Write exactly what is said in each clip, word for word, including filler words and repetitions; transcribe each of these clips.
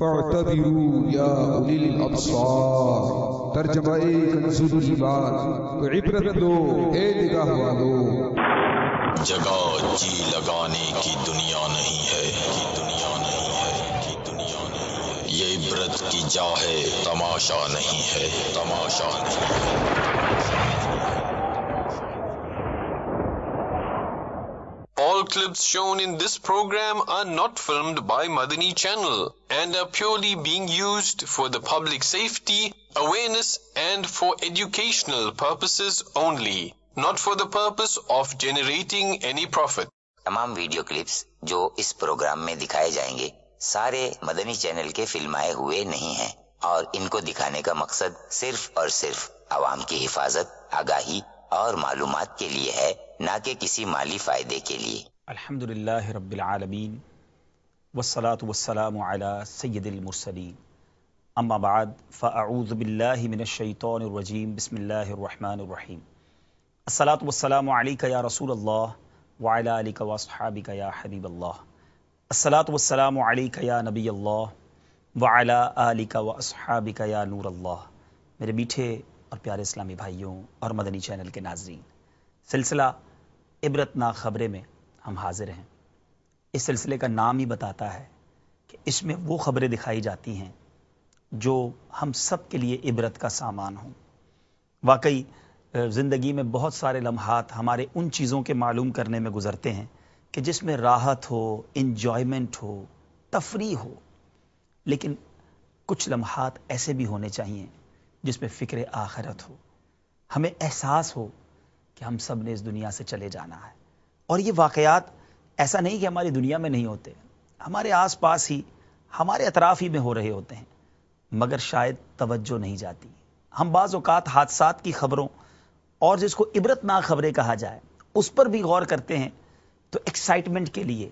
فاعتبروا یا اولی الابصار. ترجمہ کنز الایمان. تو عبرت لو اے نگاہ والو. جگہ جی لگانے کی دنیا نہیں ہے، کی دنیا نہیں ہے، کی دنیا نہیں ہے. یہ عبرت کی جا ہے، تماشا نہیں ہے، تماشا نہیں ہے. All clips shown in this program are not filmed by Madani Channel and are purely being used for the public safety, awareness and for educational purposes only, not for the purpose of generating any profit. تمام video clips جو اس programme میں دکھائے جائیں گے سارے مدنی channel کے فلمائے ہوئے نہیں ہیں اور ان کو دکھانے کا مقصد صرف اور صرف عوام کی حفاظت، آگاہی اور معلومات کے لیے ہے، نہ کہ کسی مالی فائدے کے لیے. الحمد للہ رب العالمین والصلاة والسلام علی سید المرسلین. اما بعد فاعوذ باللہ من الشیطان الرجیم. بسم اللہ الرحمن الرحیم. الصلاة والسلام علیک یا رسول اللہ وعلی آلک واصحابک یا حبیب اللہ. الصلاة والسلام علیک یا نبی اللہ وعلی آلک واصحابک یا نور اللہ. میرے میٹھے اور پیارے اسلامی بھائیوں اور مدنی چینل کے ناظرین، سلسلہ عبرتناک خبریں میں ہم حاضر ہیں. اس سلسلے کا نام ہی بتاتا ہے کہ اس میں وہ خبریں دکھائی جاتی ہیں جو ہم سب کے لیے عبرت کا سامان ہوں. واقعی زندگی میں بہت سارے لمحات ہمارے ان چیزوں کے معلوم کرنے میں گزرتے ہیں کہ جس میں راحت ہو، انجوائمنٹ ہو، تفریح ہو، لیکن کچھ لمحات ایسے بھی ہونے چاہیے جس میں فکر آخرت ہو. ہمیں احساس ہو کہ ہم سب نے اس دنیا سے چلے جانا ہے، اور یہ واقعات ایسا نہیں کہ ہماری دنیا میں نہیں ہوتے، ہمارے آس پاس ہی، ہمارے اطراف ہی میں ہو رہے ہوتے ہیں، مگر شاید توجہ نہیں جاتی. ہم بعض اوقات حادثات کی خبروں اور جس کو عبرتناک خبریں کہا جائے اس پر بھی غور کرتے ہیں تو ایکسائٹمنٹ کے لیے،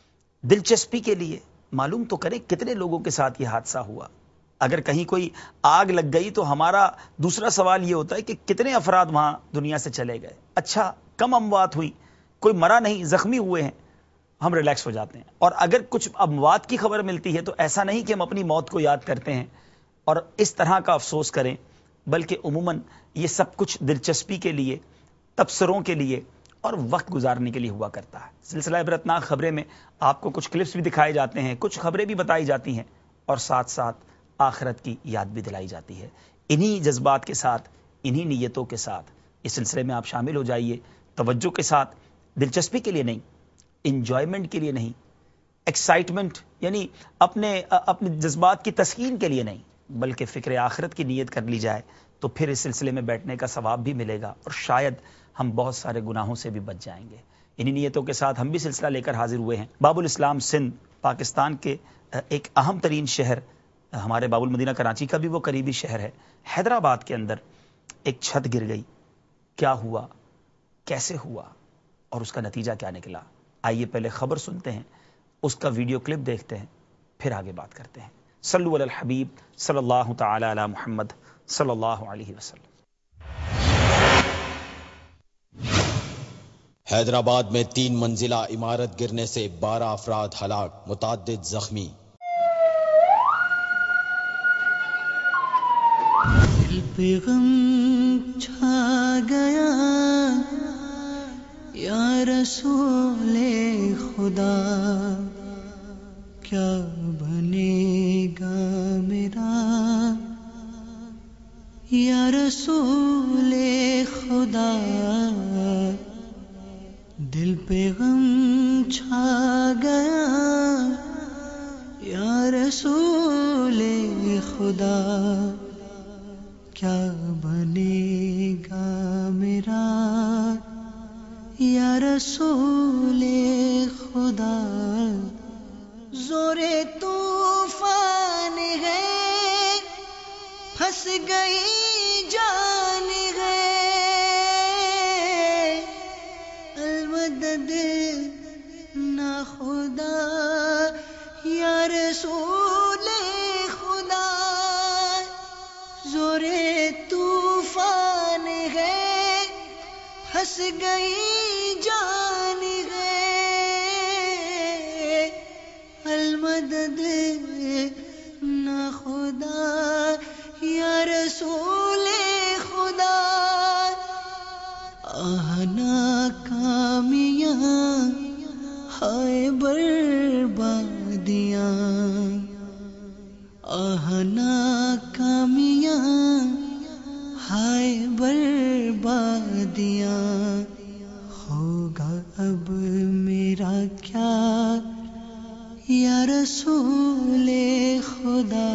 دلچسپی کے لیے معلوم تو کریں کتنے لوگوں کے ساتھ یہ حادثہ ہوا. اگر کہیں کوئی آگ لگ گئی تو ہمارا دوسرا سوال یہ ہوتا ہے کہ کتنے افراد وہاں دنیا سے چلے گئے. اچھا کم اموات ہوئی، کوئی مرا نہیں، زخمی ہوئے ہیں، ہم ریلیکس ہو جاتے ہیں. اور اگر کچھ اموات کی خبر ملتی ہے تو ایسا نہیں کہ ہم اپنی موت کو یاد کرتے ہیں اور اس طرح کا افسوس کریں، بلکہ عموماً یہ سب کچھ دلچسپی کے لیے، تبصروں کے لیے اور وقت گزارنے کے لیے ہوا کرتا ہے. سلسلہ عبرتناک خبریں میں آپ کو کچھ کلپس بھی دکھائے جاتے ہیں، کچھ خبریں بھی بتائی جاتی ہیں اور ساتھ ساتھ آخرت کی یاد بھی دلائی جاتی ہے. انہی جذبات کے ساتھ، انہی نیتوں کے ساتھ اس سلسلے میں آپ شامل ہو جائیے، توجہ کے ساتھ. دلچسپی کے لیے نہیں، انجوائمنٹ کے لیے نہیں، ایکسائٹمنٹ یعنی اپنے اپنے جذبات کی تسکین کے لیے نہیں، بلکہ فکر آخرت کی نیت کر لی جائے تو پھر اس سلسلے میں بیٹھنے کا ثواب بھی ملے گا اور شاید ہم بہت سارے گناہوں سے بھی بچ جائیں گے. انہی نیتوں کے ساتھ ہم بھی سلسلہ لے کر حاضر ہوئے ہیں. باب الاسلام سندھ پاکستان کے ایک اہم ترین شہر، ہمارے باب المدینہ کراچی کا بھی وہ قریبی شہر ہے. حیدرآباد کے اندر ایک چھت گر گئی. کیا ہوا، کیسے ہوا اور اس کا نتیجہ کیا نکلا؟ آئیے پہلے خبر سنتے ہیں، اس کا ویڈیو کلپ دیکھتے ہیں، پھر آگے بات کرتے ہیں. صلو علی الحبیب صلی اللہ تعالی علی محمد صلی اللہ علیہ وسلم. حیدرآباد میں تین منزلہ عمارت گرنے سے بارہ افراد ہلاک، متعدد زخمی. دل پہ غم چھا گیا یا رسول خدا، کیا بنے گا میرا یا رسول خدا. دل پہ غم چھا گیا یا رسول خدا، کیا بنے گا میرا یا رسول خدا. زور طوفان ہے، پھنس گئی جان ہے، المدد نہ خدا یا رسول خدا. زور طوفان ہے، پھنس گئی جان ہے، المدد یا رسول خدا، آنا کامیاں ہائے بربادیاں، آنا کامیاں ہائے بربادیاں، ہوگا اب میرا کیا یا رسول خدا،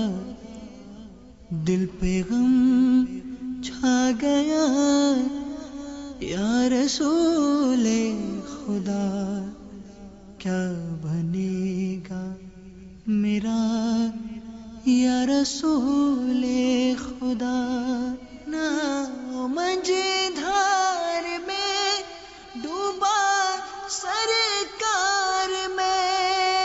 دل پہ غم چھا گیا یا رسول خدا، کیا بنے گا میرا یا رسول خدا، نہ مجھدھار میں ڈوبا سرکار میں،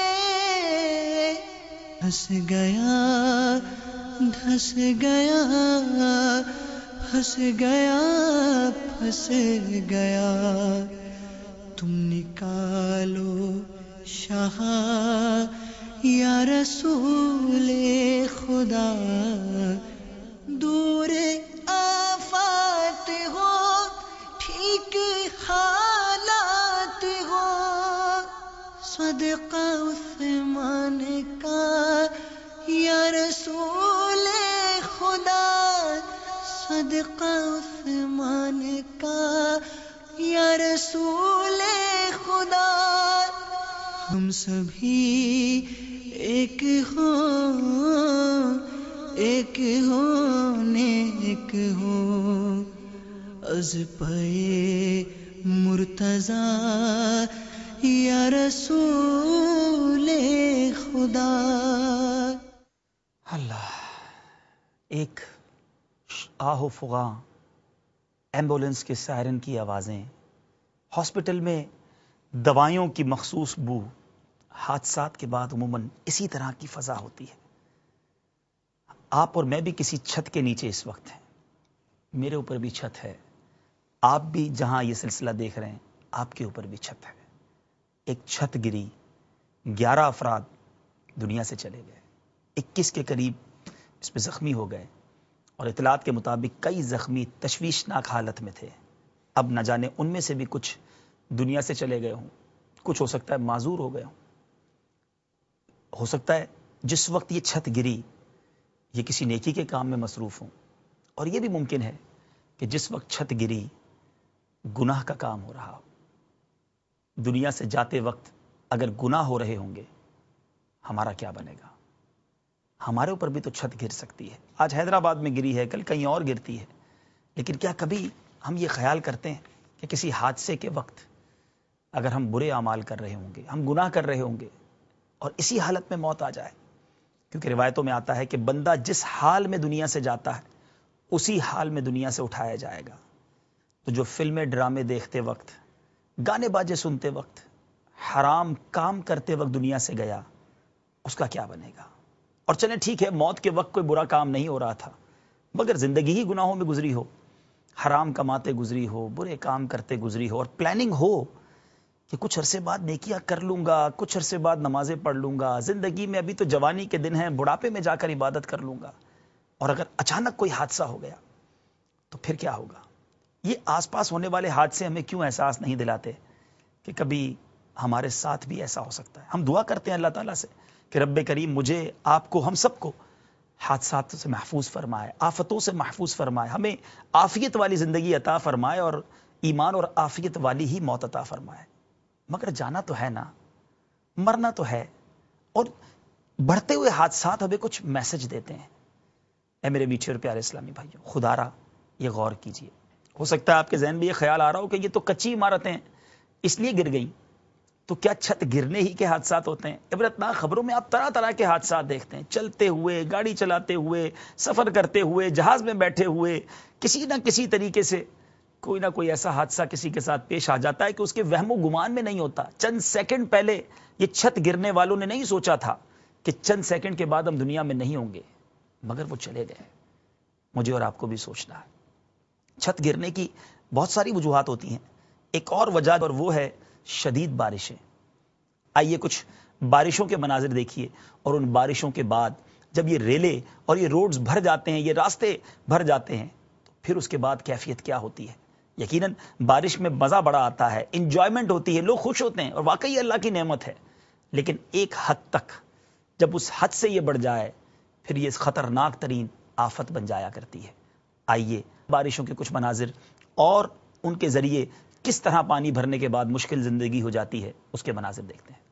دھس گیا دھس گیا پھنس گیا پھنس گیا، تم نکالو شاہ یا رسول خدا، دور آفات ہو ٹھیک حالات ہو، صدقہ عثمان کا یا رسول خدا، صدقہ عثمان کا یا رسول خدا، ہم سبھی ایک ہوں ایک ہوں نیک ہوں، از پے مرتضیٰ یا رسول خدا۔ اللہ، ایک آہ و فغاں، ایمبولینس کے سائرن کی آوازیں، ہاسپٹل میں دوائیوں کی مخصوص بو، حادثات کے بعد عموماً اسی طرح کی فضا ہوتی ہے۔ آپ اور میں بھی کسی چھت کے نیچے اس وقت ہیں، میرے اوپر بھی چھت ہے، آپ بھی جہاں یہ سلسلہ دیکھ رہے ہیں آپ کے اوپر بھی چھت ہے۔ ایک چھت گری، گیارہ افراد دنیا سے چلے گئے، اکیس کے قریب اس میں زخمی ہو گئے، اور اطلاعات کے مطابق کئی زخمی تشویشناک حالت میں تھے۔ اب نہ جانے ان میں سے بھی کچھ دنیا سے چلے گئے ہوں، کچھ ہو سکتا ہے معذور ہو گئے ہوں، ہو سکتا ہے جس وقت یہ چھت گری یہ کسی نیکی کے کام میں مصروف ہوں، اور یہ بھی ممکن ہے کہ جس وقت چھت گری گناہ کا کام ہو رہا ہو۔ دنیا سے جاتے وقت اگر گناہ ہو رہے ہوں گے ہمارا کیا بنے گا؟ ہمارے اوپر بھی تو چھت گر سکتی ہے۔ آج حیدرآباد میں گری ہے، کل کہیں اور گرتی ہے، لیکن کیا کبھی ہم یہ خیال کرتے ہیں کہ کسی حادثے کے وقت اگر ہم برے اعمال کر رہے ہوں گے، ہم گناہ کر رہے ہوں گے اور اسی حالت میں موت آ جائے؟ کیونکہ روایتوں میں آتا ہے کہ بندہ جس حال میں دنیا سے جاتا ہے اسی حال میں دنیا سے اٹھایا جائے گا۔ تو جو فلمیں ڈرامے دیکھتے وقت، گانے باجے سنتے وقت، حرام کام کرتے وقت دنیا سے گیا، اس کا کیا بنے گا؟ اور چلیں ٹھیک ہے، موت کے وقت کوئی برا کام نہیں ہو رہا تھا، مگر زندگی ہی گناہوں میں گزری ہو، حرام کماتے گزری ہو، برے کام کرتے گزری ہو، اور پلاننگ ہو کہ کچھ عرصے بعد نیکیاں کر لوں گا، کچھ عرصے بعد نمازیں پڑھ لوں گا، زندگی میں ابھی تو جوانی کے دن ہیں، بڑھاپے میں جا کر عبادت کر لوں گا، اور اگر اچانک کوئی حادثہ ہو گیا تو پھر کیا ہوگا؟ یہ آس پاس ہونے والے حادثے ہمیں کیوں احساس نہیں دلاتے کہ کبھی ہمارے ساتھ بھی ایسا ہو سکتا ہے؟ ہم دعا کرتے ہیں اللہ تعالیٰ سے کہ رب کریم مجھے، آپ کو، ہم سب کو حادثات سے محفوظ فرمائے، آفتوں سے محفوظ فرمائے، ہمیں عافیت والی زندگی عطا فرمائے اور ایمان اور عافیت والی ہی موت عطا فرمائے۔ مگر جانا تو ہے نا، مرنا تو ہے، اور بڑھتے ہوئے حادثات ہمیں کچھ میسج دیتے ہیں۔ اے میرے میٹھے اور پیارے اسلامی بھائیوں، خدا را یہ غور کیجئے، ہو سکتا ہے آپ کے ذہن میں یہ خیال آ رہا ہو کہ یہ تو کچی عمارتیں ہیں اس لیے گر گئیں، تو کیا چھت گرنے ہی کے حادثات ہوتے ہیں؟ عبرتناک خبروں میں آپ طرح طرح کے حادثات دیکھتے ہیں، چلتے ہوئے، گاڑی چلاتے ہوئے، سفر کرتے ہوئے، جہاز میں بیٹھے ہوئے، کسی نہ کسی طریقے سے کوئی نہ کوئی ایسا حادثہ کسی کے ساتھ پیش آ جاتا ہے کہ اس کے وہم و گمان میں نہیں ہوتا۔ چند سیکنڈ پہلے یہ چھت گرنے والوں نے نہیں سوچا تھا کہ چند سیکنڈ کے بعد ہم دنیا میں نہیں ہوں گے، مگر وہ چلے گئے۔ مجھے اور آپ کو بھی سوچنا ہے۔ چھت گرنے کی بہت ساری وجوہات ہوتی ہیں، ایک اور وجہ اور وہ ہے شدید بارشیں۔ آئیے کچھ بارشوں کے مناظر دیکھیے اور ان بارشوں کے بعد جب یہ ریلے اور یہ روڈز بھر جاتے ہیں، یہ راستے بھر جاتے ہیں، تو پھر اس کے بعد کیفیت کیا ہوتی ہے؟ یقیناً بارش میں مزہ بڑا آتا ہے، انجوائمنٹ ہوتی ہے، لوگ خوش ہوتے ہیں، اور واقعی اللہ کی نعمت ہے. لیکن ایک حد تک جب اس حد سے یہ بڑھ جائے پھر یہ خطرناک ترین آفت بن جایا کرتی ہے. آئیے بارشوں کے کچھ مناظر اور ان کے ذریعے کس طرح پانی بھرنے کے بعد مشکل زندگی ہو جاتی ہے اس کے مناظر دیکھتے ہیں.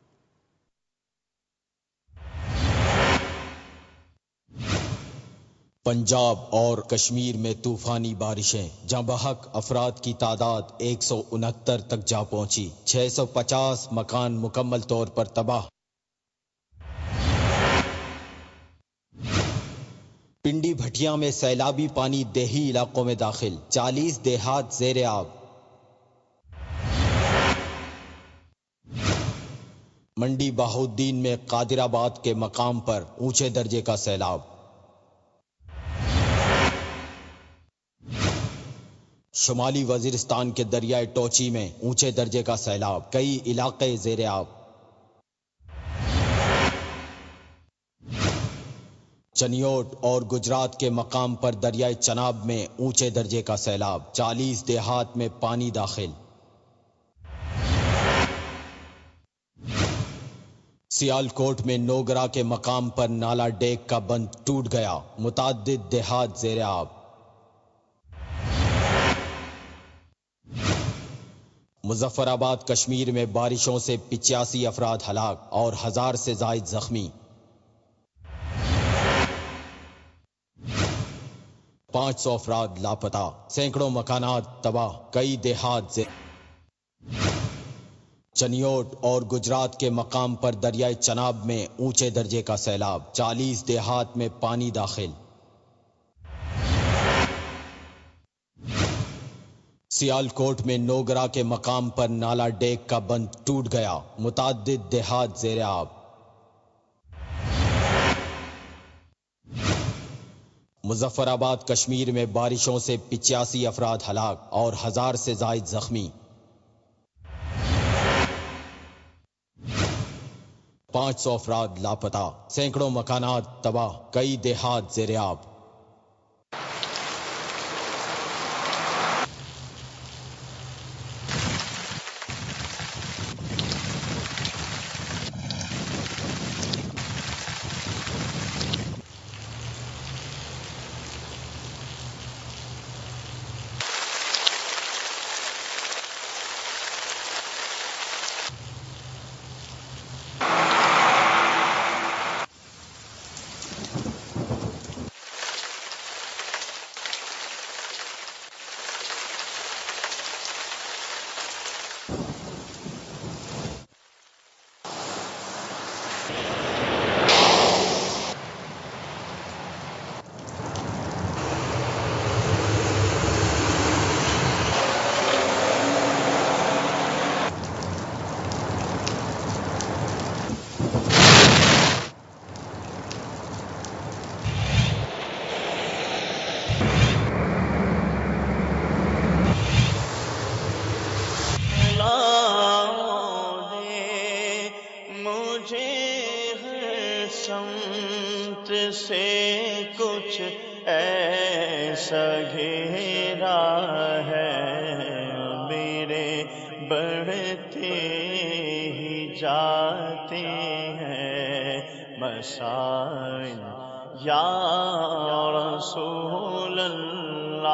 پنجاب اور کشمیر میں طوفانی بارشیں، جہاں بحق افراد کی تعداد ایک سو انہتر تک جا پہنچی، چھ سو پچاس مکان مکمل طور پر تباہ. پنڈی بھٹیاں میں سیلابی پانی دیہی علاقوں میں داخل، چالیس دیہات زیر آب. منڈی بہاؤالدین میں قادر آباد کے مقام پر اونچے درجے کا سیلاب. شمالی وزیرستان کے دریائے ٹوچی میں اونچے درجے کا سیلاب، کئی علاقے زیر آب. چنیوٹ اور گجرات کے مقام پر دریائے چناب میں اونچے درجے کا سیلاب، چالیس دیہات میں پانی داخل. سیالکوٹ میں نوگرا کے مقام پر نالا ڈیک کا بند ٹوٹ گیا، متعدد دیہات زیر آب. مظفر آباد کشمیر میں بارشوں سے پچاسی افراد ہلاک اور ہزار سے زائد زخمی. پانچ سو افراد لاپتہ، سینکڑوں مکانات تباہ، کئی دیہات زیر. چنیوٹ اور گجرات کے مقام پر دریائے چناب میں اونچے درجے کا سیلاب، چالیس دیہات میں پانی داخل. سیالکوٹ میں نوگرا کے مقام پر نالا ڈیک کا بند ٹوٹ گیا، متعدد دیہات زیر آب. مظفر آباد کشمیر میں بارشوں سے پچاسی افراد ہلاک اور ہزار سے زائد زخمی. پانچ سو افراد لاپتہ، سینکڑوں مکانات تباہ، کئی دیہات زیر آب. سے کچھ ایسا گھیرا ہے میرے بڑھتے ہی جاتے ہیں مسائل یا رسول اللہ.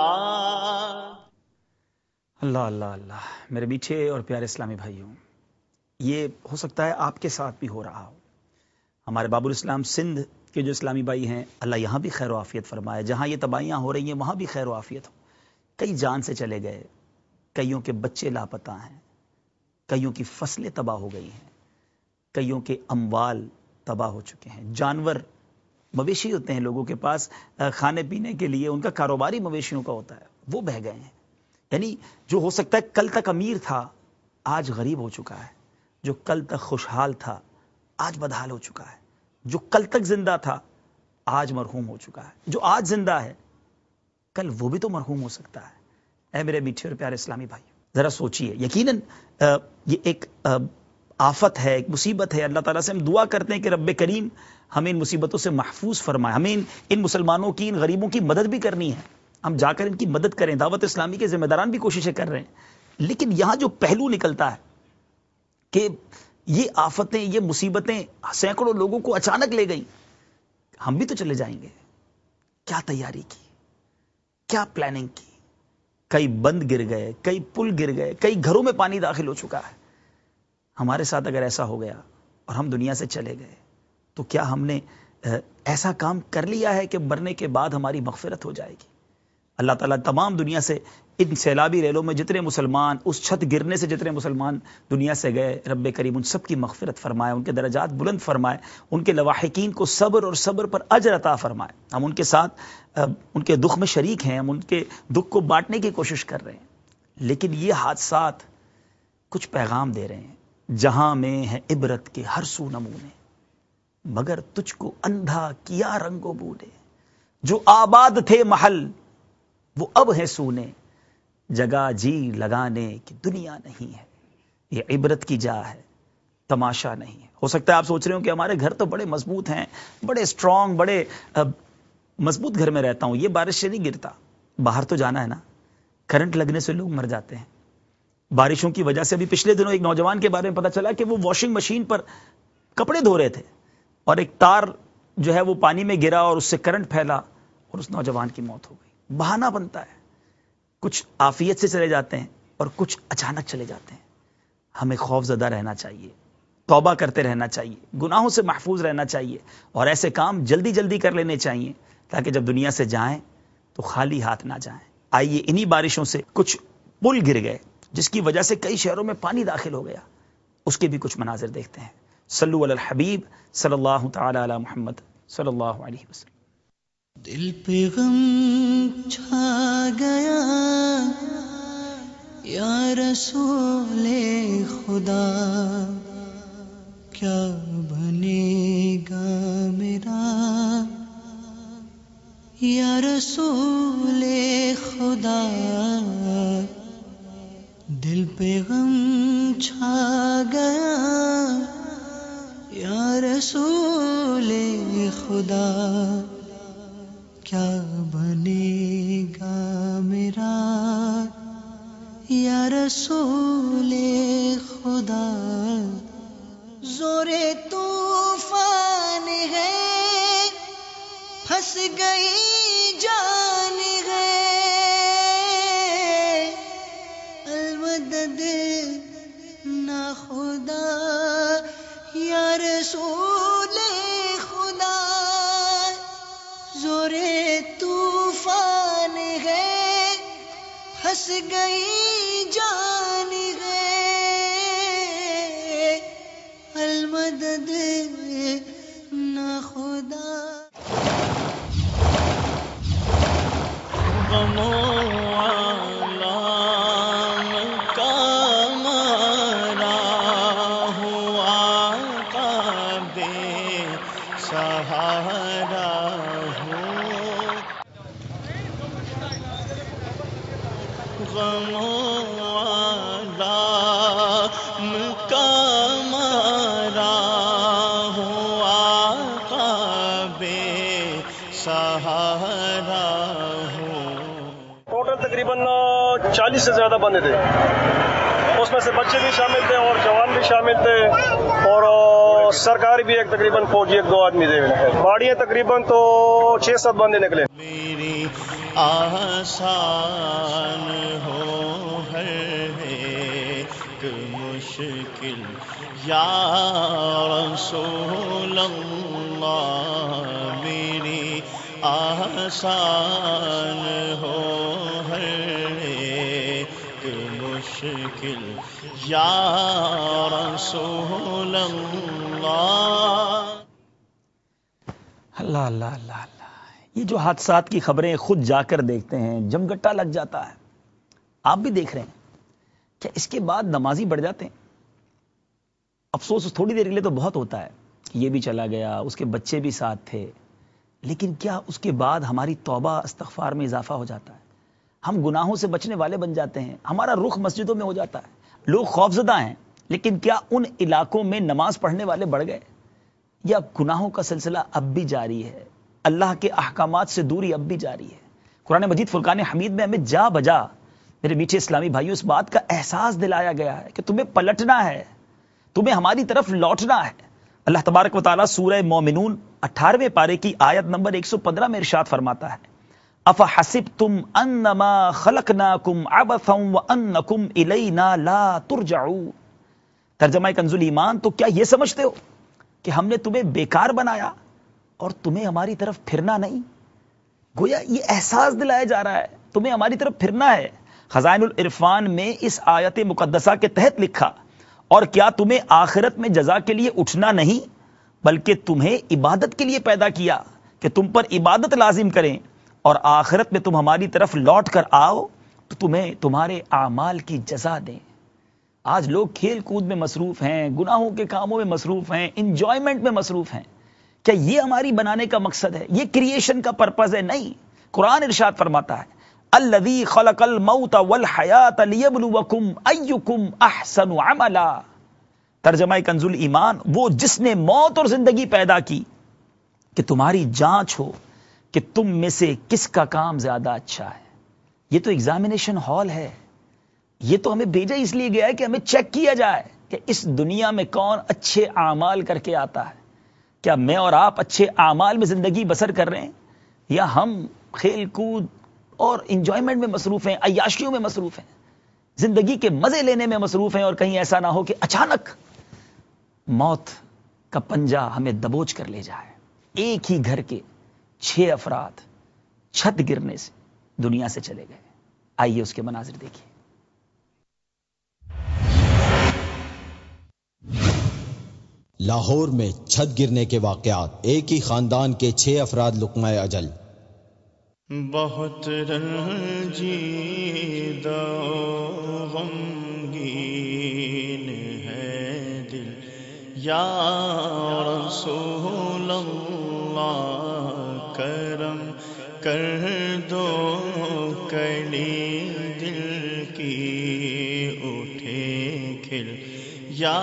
اللہ اللہ اللہ. میرے میٹھے اور پیارے اسلامی بھائیوں، یہ ہو سکتا ہے آپ کے ساتھ بھی ہو رہا ہو. ہمارے باب الاسلام سندھ کے جو اسلامی بھائی ہیں، اللہ یہاں بھی خیر و عافیت فرمائے. جہاں یہ تباہیاں ہو رہی ہیں وہاں بھی خیر و عافیت ہو. کئی جان سے چلے گئے، کئیوں کے بچے لاپتہ ہیں، کئیوں کی فصلیں تباہ ہو گئی ہیں، کئیوں کے اموال تباہ ہو چکے ہیں. جانور مویشی ہوتے ہیں لوگوں کے پاس کھانے پینے کے لیے، ان کا کاروباری مویشیوں کا ہوتا ہے، وہ بہہ گئے ہیں. یعنی جو ہو سکتا ہے کل تک امیر تھا آج غریب ہو چکا ہے، جو کل تک خوشحال تھا آج بدحال ہو چکا ہے، جو کل تک زندہ تھا آج مرحوم ہو چکا ہے، جو آج زندہ ہے کل وہ بھی تو مرحوم ہو سکتا ہے. اے میرے میٹھے اور پیارے اسلامی بھائی، ذرا سوچئے. یقیناً یہ ایک آفت ہے، ایک مصیبت ہے، اللہ تعالیٰ سے ہم دعا کرتے ہیں کہ رب کریم ہمیں ان مصیبتوں سے محفوظ فرمائے. ہمیں ان, ان مسلمانوں کی، ان غریبوں کی مدد بھی کرنی ہے، ہم جا کر ان کی مدد کریں. دعوت اسلامی کے ذمہ داران بھی کوششیں کر رہے ہیں، لیکن یہاں جو پہلو نکلتا ہے کہ یہ آفتیں، یہ مصیبتیں سینکڑوں لوگوں کو اچانک لے گئیں، ہم بھی تو چلے جائیں گے. کیا تیاری کی، کیا پلاننگ کی؟ کئی بند گر گئے، کئی پل گر گئے، کئی گھروں میں پانی داخل ہو چکا ہے. ہمارے ساتھ اگر ایسا ہو گیا اور ہم دنیا سے چلے گئے تو کیا ہم نے ایسا کام کر لیا ہے کہ مرنے کے بعد ہماری مغفرت ہو جائے گی؟ اللہ تعالیٰ تمام دنیا سے ان سیلابی ریلوں میں جتنے مسلمان، اس چھت گرنے سے جتنے مسلمان دنیا سے گئے، رب کریم ان سب کی مغفرت فرمائے، ان کے درجات بلند فرمائے، ان کے لواحقین کو صبر اور صبر پر اجر عطا فرمائے. ہم ان کے ساتھ ان کے دکھ میں شریک ہیں، ہم ان کے دکھ کو بانٹنے کی کوشش کر رہے ہیں، لیکن یہ حادثات کچھ پیغام دے رہے ہیں. جہاں میں ہے عبرت کے ہر سو نمونے، مگر تجھ کو اندھا کیا رنگ و بو نے. جو آباد تھے محل وہ اب ہے سونے، جگہ جی لگانے کی دنیا نہیں ہے. یہ عبرت کی جا ہے، تماشا نہیں ہے. ہو سکتا ہے آپ سوچ رہے ہو کہ ہمارے گھر تو بڑے مضبوط ہیں، بڑے اسٹرانگ، بڑے مضبوط گھر میں رہتا ہوں، یہ بارش سے نہیں گرتا. باہر تو جانا ہے نا، کرنٹ لگنے سے لوگ مر جاتے ہیں. بارشوں کی وجہ سے بھی پچھلے دنوں ایک نوجوان کے بارے میں پتا چلا کہ وہ واشنگ مشین پر کپڑے دھو رہے تھے اور ایک تار جو ہے وہ پانی میں گرا اور اس سے کرنٹ پھیلا اور اس نوجوان کی موت ہو گئی. بہانہ بنتا ہے، کچھ عافیت سے چلے جاتے ہیں اور کچھ اچانک چلے جاتے ہیں. ہمیں خوف زدہ رہنا چاہیے، توبہ کرتے رہنا چاہیے، گناہوں سے محفوظ رہنا چاہیے اور ایسے کام جلدی جلدی کر لینے چاہیے تاکہ جب دنیا سے جائیں تو خالی ہاتھ نہ جائیں. آئیے انہی بارشوں سے کچھ پل گر گئے جس کی وجہ سے کئی شہروں میں پانی داخل ہو گیا، اس کے بھی کچھ مناظر دیکھتے ہیں. صلو علی الحبیب صلی اللہ تعالی علی محمد صلی اللہ علیہ وسلم. دل پہ غم چھا گیا یا رسول خدا، کیا بنے گا میرا یا رسول خدا. دل پہ غم چھا گیا یا رسول خدا، کیا بنے گا میرا یا رسول خدا. زور طوفان ہے، پھنس گئی جان ہے، المدد نہ خدا یا رسول خدا. زور طوفان ہے، پھنس گئی جان ہے، المدد نہ خدا. چالیس سے زیادہ بندے تھے، اس میں سے بچے بھی شامل تھے اور جوان بھی شامل تھے اور سرکاری بھی ایک تقریباً فوجی ایک دو آدمی تھے. گاڑیاں تقریباً تو چھ سات بندے نکلے. میری آسان ہو ہر ایک مشکل یا رسول اللہ، میری آسان ہو ہر مشکل یا رسول اللہ. اللہ اللہ اللہ اللہ. یہ جو حادثات کی خبریں خود جا کر دیکھتے ہیں، جمگٹا لگ جاتا ہے. آپ بھی دیکھ رہے ہیں کیا اس کے بعد نمازی بڑھ جاتے ہیں؟ افسوس تھوڑی دیر کے لیے تو بہت ہوتا ہے کہ یہ بھی چلا گیا، اس کے بچے بھی ساتھ تھے، لیکن کیا اس کے بعد ہماری توبہ استغفار میں اضافہ ہو جاتا ہے؟ ہم گناہوں سے بچنے والے بن جاتے ہیں، ہمارا رخ مسجدوں میں ہو جاتا ہے. لوگ خوفزدہ ہیں لیکن کیا ان علاقوں میں نماز پڑھنے والے بڑھ گئے یا گناہوں کا سلسلہ اب بھی جاری ہے؟ اللہ کے احکامات سے دوری اب بھی جاری ہے؟ قرآن مجید فرقان حمید میں ہمیں جا بجا میرے میٹھے اسلامی بھائیوں اس بات کا احساس دلایا گیا ہے کہ تمہیں پلٹنا ہے، تمہیں ہماری طرف لوٹنا ہے۔ اللہ تبارک و تعالیٰ سورہ مومنون اٹھارہویں پارے کی آیت نمبر ایک سو پندرہ میں ارشاد فرماتا ہے افحسبتم انما خلقناکم عبثا وانکم الینا لا ترجعون۔ ترجمہ کنز ایمان، تو کیا یہ سمجھتے ہو کہ ہم نے تمہیں بیکار بنایا اور تمہیں ہماری طرف پھرنا نہیں؟ گویا یہ احساس دلایا جا رہا ہے تمہیں ہماری طرف پھرنا ہے۔ خزائن العرفان میں اس آیت مقدسہ کے تحت لکھا اور کیا تمہیں آخرت میں جزا کے لیے اٹھنا نہیں بلکہ تمہیں عبادت کے لیے پیدا کیا کہ تم پر عبادت لازم کریں اور آخرت میں تم ہماری طرف لوٹ کر آؤ تو تمہیں تمہارے اعمال کی جزا دیں۔ آج لوگ کھیل کود میں مصروف ہیں، گناہوں کے کاموں میں مصروف ہیں، انجوائمنٹ میں مصروف ہیں۔ کیا یہ ہماری بنانے کا مقصد ہے؟ یہ کریشن کا پرپز ہے؟ نہیں۔ قرآن ارشاد فرماتا ہے الذی خلق الموت والحیات لیبلوکم ایکم احسن عملا۔ ترجمہ کنز ایمان، وہ جس نے موت اور زندگی پیدا کی کہ تمہاری جانچ ہو کہ تم میں سے کس کا کام زیادہ اچھا ہے۔ یہ تو ایگزامینیشن ہال ہے، یہ تو ہمیں بھیجا اس لیے گیا ہے کہ ہمیں چیک کیا جائے کہ اس دنیا میں کون اچھے اعمال کر کے آتا ہے۔ کیا میں اور آپ اچھے اعمال میں زندگی بسر کر رہے ہیں یا ہم کھیل کود اور انجوائمنٹ میں مصروف ہیں، عیاشیوں میں مصروف ہیں، زندگی کے مزے لینے میں مصروف ہیں اور کہیں ایسا نہ ہو کہ اچانک موت کا پنجہ ہمیں دبوچ کر لے جائے۔ ایک ہی گھر کے چھ افراد چھت گرنے سے دنیا سے چلے گئے۔ آئیے اس کے مناظر دیکھیے۔ لاہور میں چھت گرنے کے واقعات، ایک ہی خاندان کے چھ افراد لقمہ اجل۔ بہت رنجیدہ غمگین ہے دل، یا رسول اللہ کرم کر دو کلی دل کی اٹھے کھل، یا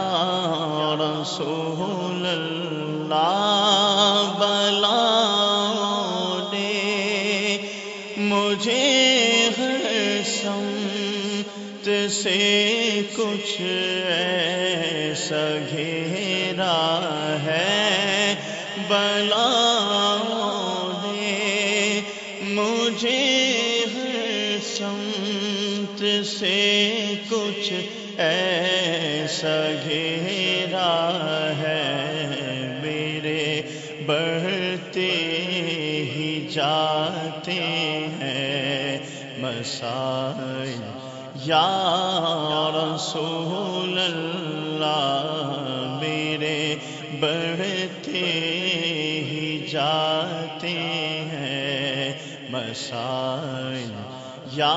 رسول اللہ بلا مجھے ہر سمت سے کچھ ایسا گھیرا ہے، بلا نے مجھے ہر سمت سے کچھ ایسا گھیرا ہے، میرے بڑھتے ہی جاتے ہیں مسائل، یا رسول اللہ میرے بڑھتے ہی جاتے ہیں مسائل، یا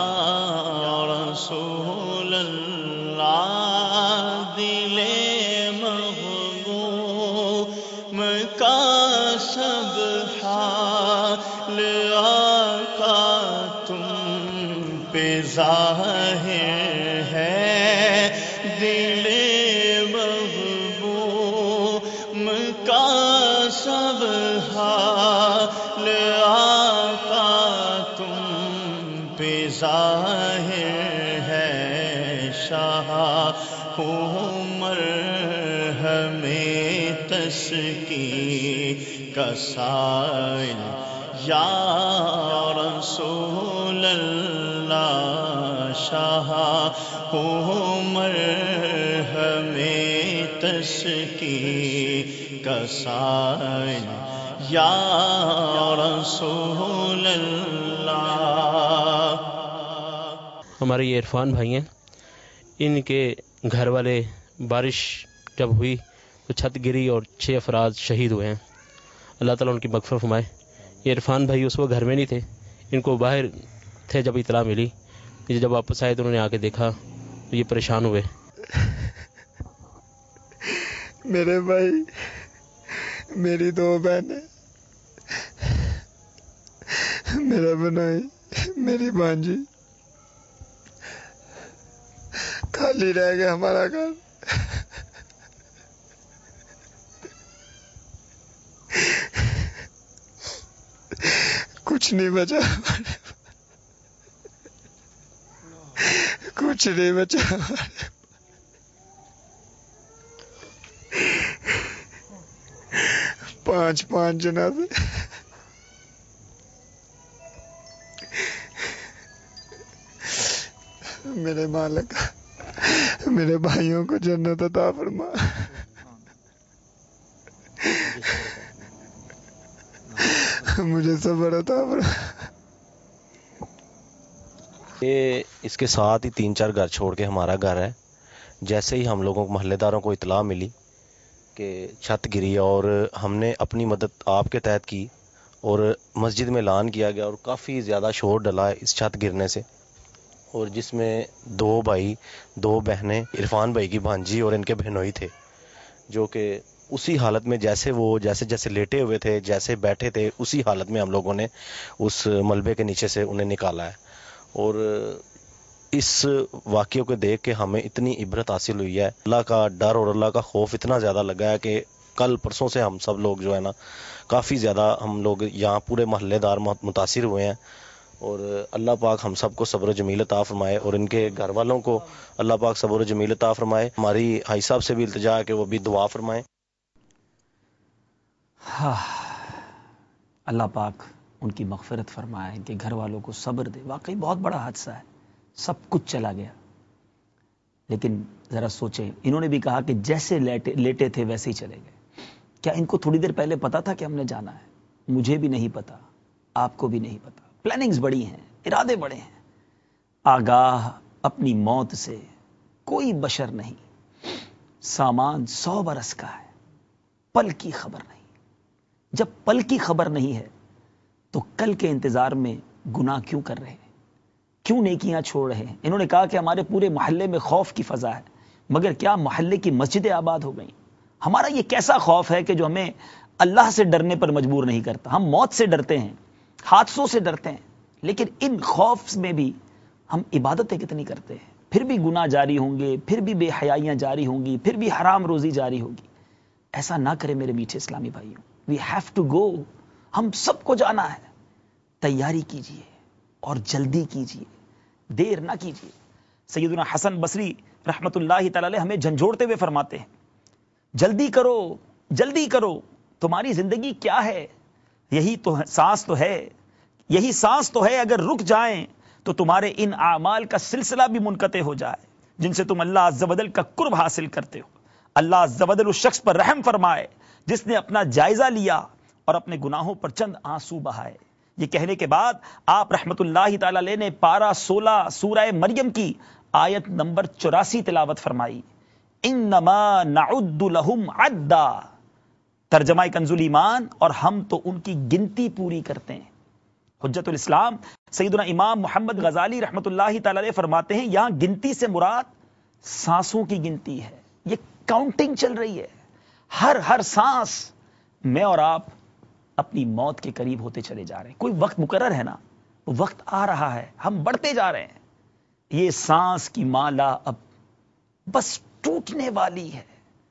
رسول اللہ دل محبوب کا سب حال آقا تم پہ ظاہر ہے، دل محبوب کا سب حال آقا تم پہ ظاہر ہے، شاہ عمر ہمیں تسکی کا سائل، یا رسول اللہ شاہ عمر ہمیں تسکی کا سائل، یا رسول اللہ۔ ہمارے یہ عرفان بھائی ہیں، ان کے گھر والے بارش جب ہوئی تو چھت گری اور چھ افراد شہید ہوئے ہیں، اللہ تعالیٰ ان کی مغفرت فرمائے۔ یہ عرفان بھائی اس وقت گھر میں نہیں تھے، ان کو باہر تھے جب اطلاع ملی، جب واپس آئے تو انہوں نے آ کے دیکھا تو یہ پریشان ہوئے۔ میرے بھائی، میری دو بہنیں، میرا بنائی، میری بانجی، خالی رہ گیا ہمارا گھر۔ کچھ نہیں بچا ہمارے کچھ نہیں بچا ہمارے پانچ پانچ جنازے میرے مالک میرے بھائیوں کو جنت عطا فرما مجھے صبر عطا فرما. یہ اس کے ساتھ ہی تین چار گھر چھوڑ کے ہمارا گھر ہے. جیسے ہی ہم لوگوں کو محلے داروں کو اطلاع ملی کہ چھت گری اور ہم نے اپنی مدد آپ کے تحت کی اور مسجد میں اعلان کیا گیا اور کافی زیادہ شور ڈلا ہے اس چھت گرنے سے, اور جس میں دو بھائی دو بہنیں عرفان بھائی کی بھانجی اور ان کے بہنوئی تھے, جو کہ اسی حالت میں جیسے وہ جیسے جیسے لیٹے ہوئے تھے جیسے بیٹھے تھے اسی حالت میں ہم لوگوں نے اس ملبے کے نیچے سے انہیں نکالا ہے. اور اس واقعے کو دیکھ کے ہمیں اتنی عبرت حاصل ہوئی ہے, اللہ کا ڈر اور اللہ کا خوف اتنا زیادہ لگا ہے کہ کل پرسوں سے ہم سب لوگ جو ہے نا کافی زیادہ ہم لوگ یہاں پورے محلے دار متاثر ہوئے ہیں. اور اللہ پاک ہم سب کو صبر و جمیل عطا فرمائے اور ان کے گھر والوں کو اللہ پاک صبر و جمیل عطا فرمائے. ہماری بھائی صاحب سے بھی التجا ہے کہ وہ بھی دعا فرمائیں. ہاں اللہ پاک ان کی مغفرت فرمائے, ان کے گھر والوں کو صبر دے. واقعی بہت بڑا حادثہ ہے, سب کچھ چلا گیا. لیکن ذرا سوچیں, انہوں نے بھی کہا کہ جیسے لیٹے لیٹے تھے ویسے ہی چلے گئے. کیا ان کو تھوڑی دیر پہلے پتا تھا کہ ہم نے جانا ہے؟ مجھے بھی نہیں پتا, آپ کو بھی نہیں پتا. پلاننگز بڑی ہیں, ارادے بڑے ہیں. آگاہ اپنی موت سے کوئی بشر نہیں. سامان سو برس کا ہے, پل کی خبر نہیں. جب پل کی خبر نہیں ہے تو کل کے انتظار میں گناہ کیوں کر رہے ہیں, کیوں نیکیاں چھوڑ رہے ہیں؟ انہوں نے کہا کہ ہمارے پورے محلے میں خوف کی فضا ہے, مگر کیا محلے کی مسجدیں آباد ہو گئیں؟ ہمارا یہ کیسا خوف ہے کہ جو ہمیں اللہ سے ڈرنے پر مجبور نہیں کرتا؟ ہم موت سے ڈرتے ہیں, حادثوں سے ڈرتے ہیں, لیکن ان خوف میں بھی ہم عبادتیں کتنی کرتے ہیں. پھر بھی گناہ جاری ہوں گے, پھر بھی بے حیائیاں جاری ہوں گی, پھر بھی حرام روزی جاری ہوگی. ایسا نہ کرے میرے میٹھے اسلامی بھائیوں. وی ہیو ٹو گو, ہم سب کو جانا ہے. تیاری کیجئے اور جلدی کیجئے, دیر نہ کیجئے. سیدنا حسن بصری رحمت اللہ تعالی علیہ ہمیں جھنجھوڑتے ہوئے فرماتے ہیں, جلدی کرو جلدی کرو, تمہاری زندگی کیا ہے؟ یہی تو سانس تو ہے, یہی سانس تو ہے. اگر رک جائیں تو تمہارے ان اعمال کا سلسلہ بھی منقطع ہو جائے جن سے تم اللہ عز و جل کا قرب حاصل کرتے ہو. اللہ عز و جل اس شخص پر رحم فرمائے جس نے اپنا جائزہ لیا اور اپنے گناہوں پر چند آنسو بہائے. یہ کہنے کے بعد آپ رحمت اللہ تعالی علیہ نے پارہ سولہ سورہ مریم کی آیت نمبر چوراسی تلاوت فرمائی. انما نعد لهم عدا, ترجمہ کنز الایمان, اور ہم تو ان کی گنتی پوری کرتے ہیں. حجت الاسلام سیدنا امام محمد غزالی رحمت اللہ تعالی علیہ فرماتے ہیں یہاں گنتی سے مراد سانسوں کی گنتی ہے. یہ کاؤنٹنگ چل رہی ہے, ہر ہر سانس میں اور آپ اپنی موت کے قریب ہوتے چلے جا رہے ہیں. کوئی وقت مقرر ہے نا, وہ وقت آ رہا ہے, ہم بڑھتے جا رہے ہیں. یہ سانس کی مالا اب بس ٹوٹنے والی ہے.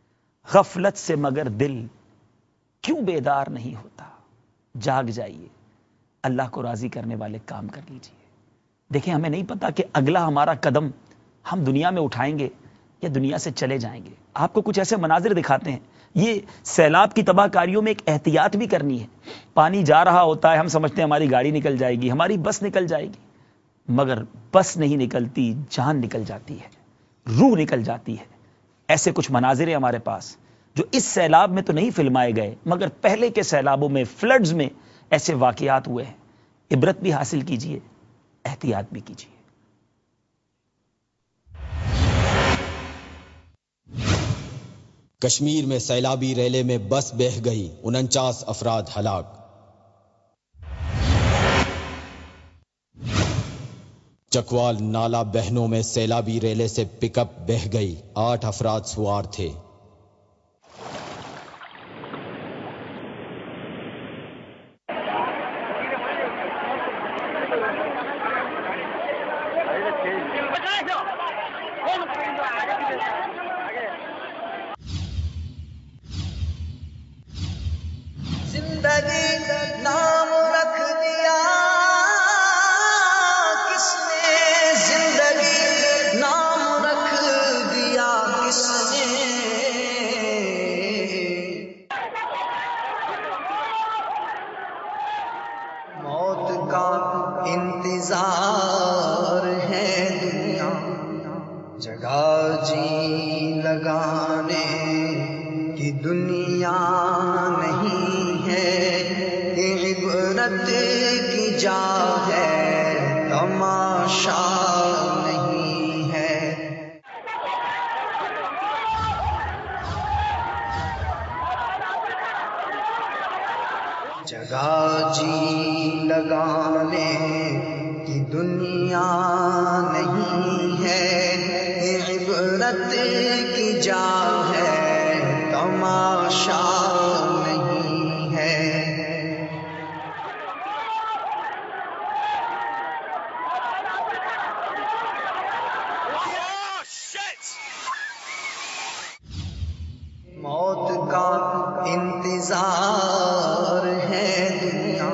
غفلت سے مگر دل کیوں بیدار نہیں ہوتا؟ جاگ جائیے, اللہ کو راضی کرنے والے کام کر لیجئے. دیکھیں ہمیں نہیں پتا کہ اگلا ہمارا قدم ہم دنیا میں اٹھائیں گے یا دنیا سے چلے جائیں گے. آپ کو کچھ ایسے مناظر دکھاتے ہیں. یہ سیلاب کی تباہ کاریوں میں ایک احتیاط بھی کرنی ہے. پانی جا رہا ہوتا ہے, ہم سمجھتے ہیں ہماری گاڑی نکل جائے گی, ہماری بس نکل جائے گی, مگر بس نہیں نکلتی, جان نکل جاتی ہے, روح نکل جاتی ہے. ایسے کچھ مناظر ہیں ہمارے پاس جو اس سیلاب میں تو نہیں فلمائے گئے, مگر پہلے کے سیلابوں میں, فلڈز میں ایسے واقعات ہوئے ہیں. عبرت بھی حاصل کیجئے, احتیاط بھی کیجئے. کشمیر میں سیلابی ریلے میں بس بہہ گئی, انچاس افراد ہلاک. چکوال نالا بہنوں میں سیلابی ریلے سے پک اپ بہہ گئی, آٹھ افراد سوار تھے. زندگی نام رکھ دیا انتظار ہے دنیا، جگہ جی لگانے کی دنیا نہیں ہے، عبرت کی جا ہے تماشا نہیں ہے۔ جگہ جی لگانے کی دنیا نہیں ہے، عبرت کی جا ہے تماشا نہیں ہے۔ موت کا انتظار ہے دنیا۔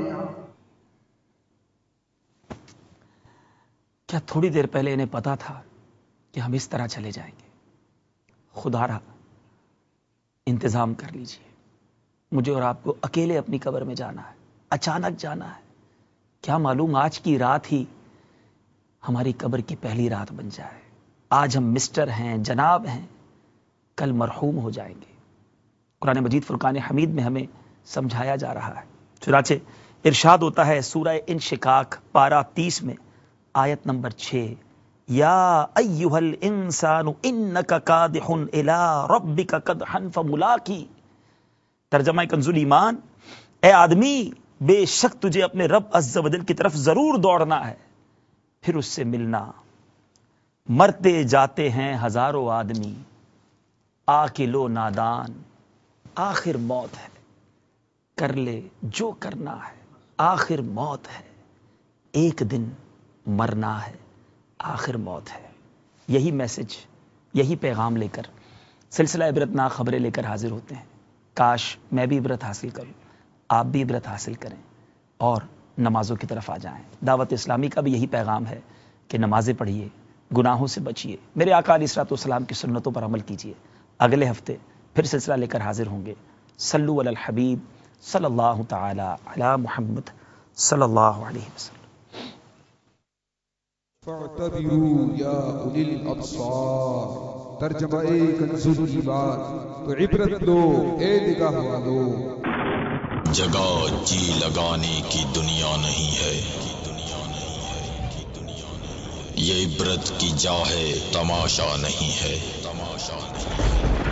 کیا تھوڑی دیر پہلے انہیں پتا تھا کہ ہم اس طرح چلے جائیں گے؟ خدا را انتظام کر لیجئے، مجھے اور آپ کو اکیلے اپنی قبر میں جانا ہے، اچانک جانا ہے۔ کیا معلوم آج کی رات ہی ہماری قبر کی پہلی رات بن جائے۔ آج ہم مسٹر ہیں، جناب ہیں، کل مرحوم ہو جائیں گے۔ قرآن مجید فرقان حمید میں ہمیں سمجھایا جا رہا ہے۔ چنانچہ ارشاد ہوتا ہے سورہ انشقاق پارہ تیس میں آیت نمبر چھ، یا ایھا الانسان انک کادح الی ربک کدحا فملاقی۔ ترجمہ کنز ایمان، اے آدمی بے شک تجھے اپنے رب عز و جل کی طرف ضرور دوڑنا ہے، پھر اس سے ملنا۔ مرتے جاتے ہیں ہزاروں آدمی، آ کے لو نادان، آخر موت ہے، کر لے جو کرنا ہے، آخر موت ہے، ایک دن مرنا ہے، آخر موت ہے۔ یہی میسج، یہی پیغام لے کر سلسلہ عبرتناک خبریں لے کر حاضر ہوتے ہیں۔ کاش میں بھی عبرت حاصل کروں، آپ بھی عبرت حاصل کریں اور نمازوں کی طرف آ جائیں۔ دعوت اسلامی کا بھی یہی پیغام ہے کہ نمازیں پڑھیے، گناہوں سے بچیے، میرے آقا علیہ الصلوۃ والسلام کی سنتوں پر عمل کیجیے۔ اگلے ہفتے پھر سلسلہ لے کر حاضر ہوں گے۔ صلو علی الحبیب صلی اللہ تعالی علی محمد صلی اللہ علیہ وسلم۔ فاعتبروا یا اولی الابصار، ترجمہ کنز ایمان، تو عبرت لو اے نگاہ والو۔ جگہ جی لگانے کی دنیا نہیں ہے، یہ عبرت کی جا ہے تماشا نہیں ہے۔